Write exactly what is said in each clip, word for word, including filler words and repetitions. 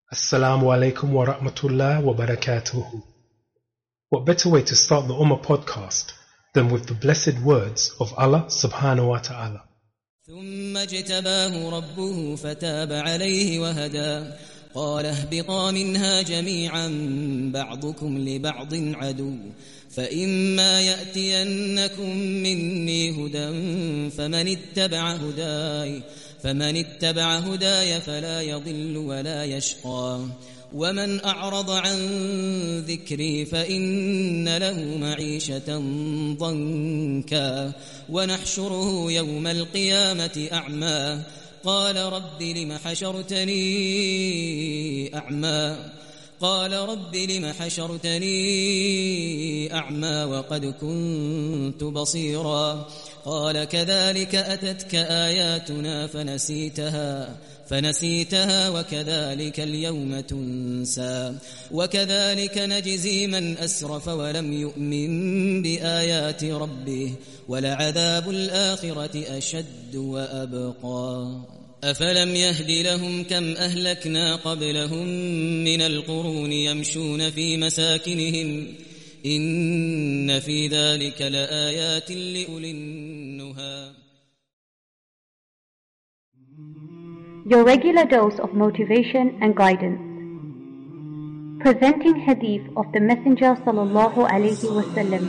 Assalamu alaikum wa rahmatullah wa barakatuhu. What better way to start the Ummah podcast than with the blessed words of Allah subhanahu wa ta'ala. ثم اجتباه ربه فتاب عليه وهدى قال اهبطا منها جميعا بعضكم لبعض عدو فإما يأتينكم مني هدى فمن اتبع هداي فمن اتبع هداي فلا يضل ولا يشقى ومن أعرض عن ذكري فإن له معيشة ضنكا ونحشره يوم القيامة أعمى قال رب لم حشرتني أعمى قال رب لم حشرتني أعمى وقد كنت بصيرا قال كذلك أتتك آياتنا فنسيتها فنسيتها وكذلك اليوم تنسى وكذلك نجزي من أسرف ولم يؤمن بآيات ربه ولعذاب الآخرة أشد وأبقى أفلم يهد لهم كم أهلكنا قبلهم من القرون يمشون في مساكنهم إن في ذلك لآيات لأولي النهى. Your regular dose of motivation and guidance. Presenting hadith of the Messenger sallallahu alaihi wasallam.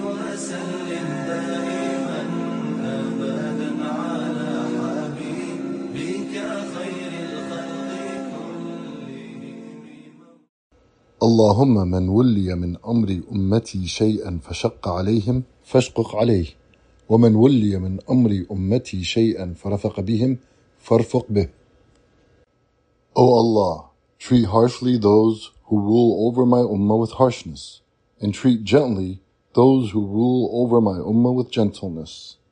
اللهم من ولي من أمر أمتي شيئا فشق عليهم فاشقق عليه ومن ولي من أمر أمتي شيئا فرفق بهم فارفق به. O Allah, treat harshly those who rule over my ummah with harshness, and treat gently those who rule over my ummah with gentleness.